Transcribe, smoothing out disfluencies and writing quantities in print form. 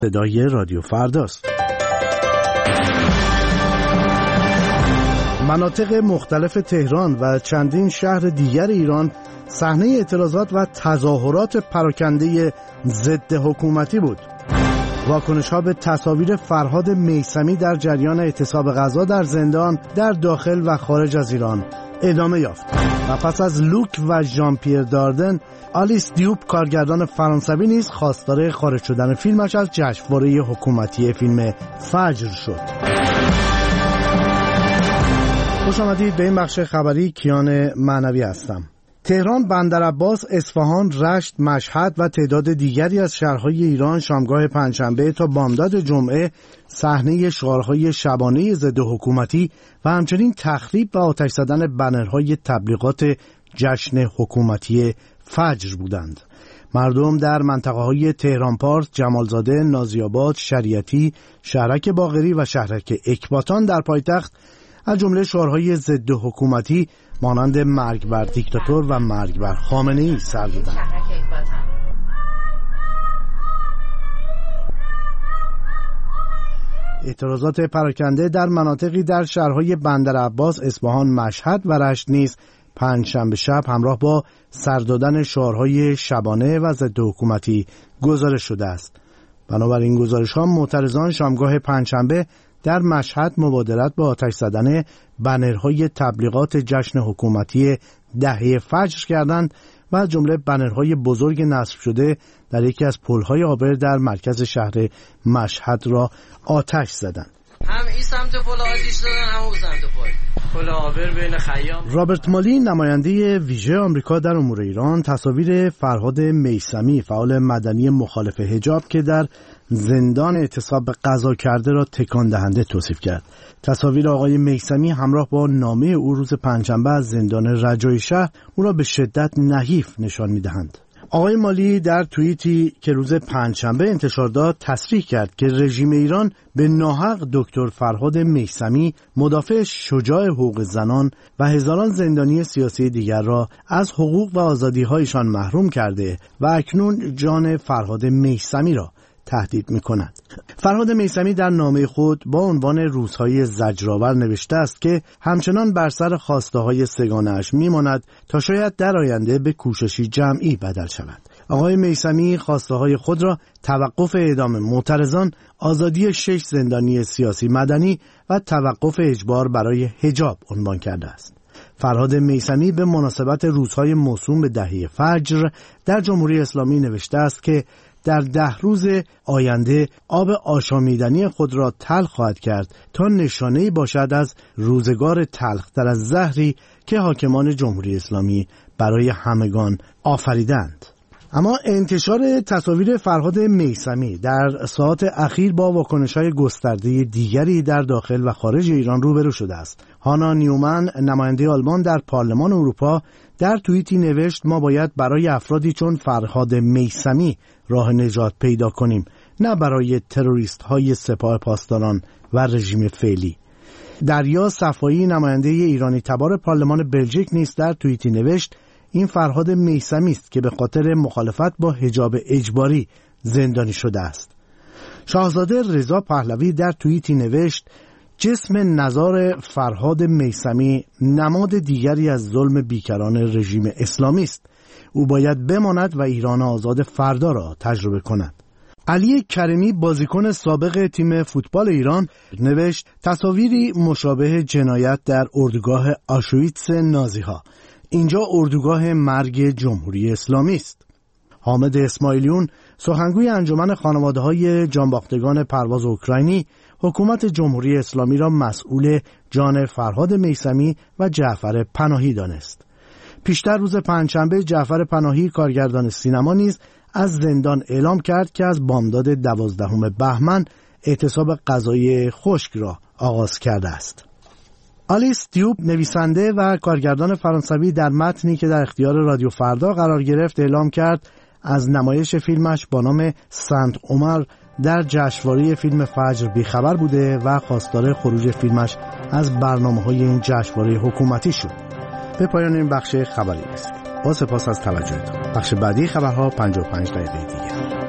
صدای رادیو فرداست. مناطق مختلف تهران و چندین شهر دیگر ایران صحنه اعتراضات و تظاهرات پراکنده ضد حکومتی بود. واکنش‌ها به تصاویر فرهاد میثمی در جریان اعتصاب غذا در زندان در داخل و خارج از ایران ادامه یافت و پس از لوک و ژان پیر داردن، آلیس دیوب کارگردان فرانسوی نیز خواستار خارج شدن فیلمش از جشنواره حکومتی فیلم فجر شد. خوش آمدید به این بخش خبری. کیان معنوی هستم. تهران، بندرعباس، اصفهان، رشت، مشهد و تعداد دیگری از شهرهای ایران شامگاه پنجشنبه تا بامداد جمعه صحنه شعارهای شبانه ضد حکومتی و همچنین تخریب و آتش زدن بنرهای تبلیغات جشن حکومتی فجر بودند. مردم در منطقه‌های تهران پارس، جمالزاده، نازی‌آباد، شریعتی، شهرک باقری و شهرک اکباتان در پایتخت از جمله شعارهای ضد حکومتی مانند مرگ بر دیکتاتور و مرگ بر خامنه‌ای سر دادند. اعتراضات پراکنده در مناطقی در شهرهای بندرعباس، اصفهان، مشهد و رشت نیز پنجشنبه شب همراه با سر دادن شعارهای شبانه و ضد حکومتی گزارش شده است. بنابراین گزارش‌ها معترضان شامگاه پنجشنبه در مشهد مبادرت با آتش زدن بنرهای تبلیغات جشن حکومتی دهه فجر کردند و از جمله بنرهای بزرگ نصب شده در یکی از پل‌های عابر در مرکز شهر مشهد را آتش زدند. هم این سمت پل آتش زدن، هم اون سمت پل عابر بین خیام. رابرت مالی، نماینده ویژه آمریکا در امور ایران، تصاویر فرهاد میثمی، فعال مدنی مخالف حجاب که در زندان اعتصاب غذا کرده را تکان دهنده توصیف کرد. تصاویر آقای میثمی همراه با نامه او روز پنجشنبه از زندان رجایی شهر او را به شدت نحیف نشان می‌دهند. آقای مالی در توییتی که روز پنجشنبه انتشار داد تصریح کرد که رژیم ایران به ناحق دکتر فرهاد میثمی، مدافع شجاع حقوق زنان و هزاران زندانی سیاسی دیگر را از حقوق و آزادی‌هایشان محروم کرده و اکنون جان فرهاد میثمی را تهدید می‌کند. فرهاد میثمی در نامه خود با عنوان روزهای زجرآور نوشته است که همچنان بر سر خواسته‌های سگانه‌اش می‌ماند تا شاید در آینده به کوششی جمعی بدل شود. آقای میثمی خواسته‌های خود را توقف اعدام معترضان، آزادی 6 زندانی سیاسی مدنی و توقف اجبار برای حجاب عنوان کرده است. فرهاد میثمی به مناسبت روزهای موسوم به دهه فجر در جمهوری اسلامی نوشته است که در 10 روز آینده آب آشامیدنی خود را تلخ خواهد کرد تا نشانه‌ای باشد از روزگار تلختر از زهری که حاکمان جمهوری اسلامی برای همگان آفریدند. اما انتشار تصاویر فرهاد میثمی در ساعات اخیر با واکنش‌های گسترده دیگری در داخل و خارج ایران روبرو شده است. هانا نیومن، نماینده آلمان در پارلمان اروپا، در توییتی نوشت: ما باید برای افرادی چون فرهاد میثمی راه نجات پیدا کنیم، نه برای تروریست‌های سپاه پاسداران و رژیم فعلی. دریا صفایی، نماینده ایرانی تبار پارلمان بلژیک نیز در توییتی نوشت: این فرهاد میثمی است که به خاطر مخالفت با حجاب اجباری زندانی شده است. شاهزاده رضا پهلوی در توییتی نوشت: جسم نزار فرهاد میثمی نماد دیگری از ظلم بیکران رژیم اسلامی است. او باید بماند و ایران آزاد فردا را تجربه کند. علی کریمی، بازیکن سابق تیم فوتبال ایران، نوشت: تصاویری مشابه جنایت در اردوگاه آشویتس نازی‌ها. اینجا اردوگاه مرگ جمهوری اسلامی است. حامد اسماعیلیون، سخنگوی انجمن خانواده‌های جانباختگان پرواز اوکراینی، حکومت جمهوری اسلامی را مسئول جان فرهاد میثمی و جعفر پناهی دانست. پیشتر روز پنجشنبه جعفر پناهی، کارگردان سینما، نیز از زندان اعلام کرد که از بامداد 12 بهمن اعتصاب غذایی خشک را آغاز کرده است. آلیس دیوب، نویسنده و کارگردان فرانسوی، در متنی که در اختیار رادیو فردا قرار گرفت اعلام کرد از نمایش فیلمش با نام سنت عمر در جشنواره فیلم فجر بیخبر بوده و خواستار خروج فیلمش از برنامه‌های این جشنواره حکومتی شد. به پایان این بخش خبری رسید. با سپاس از توجهتان. بخش بعدی خبرها 55 دقیقه دیگر.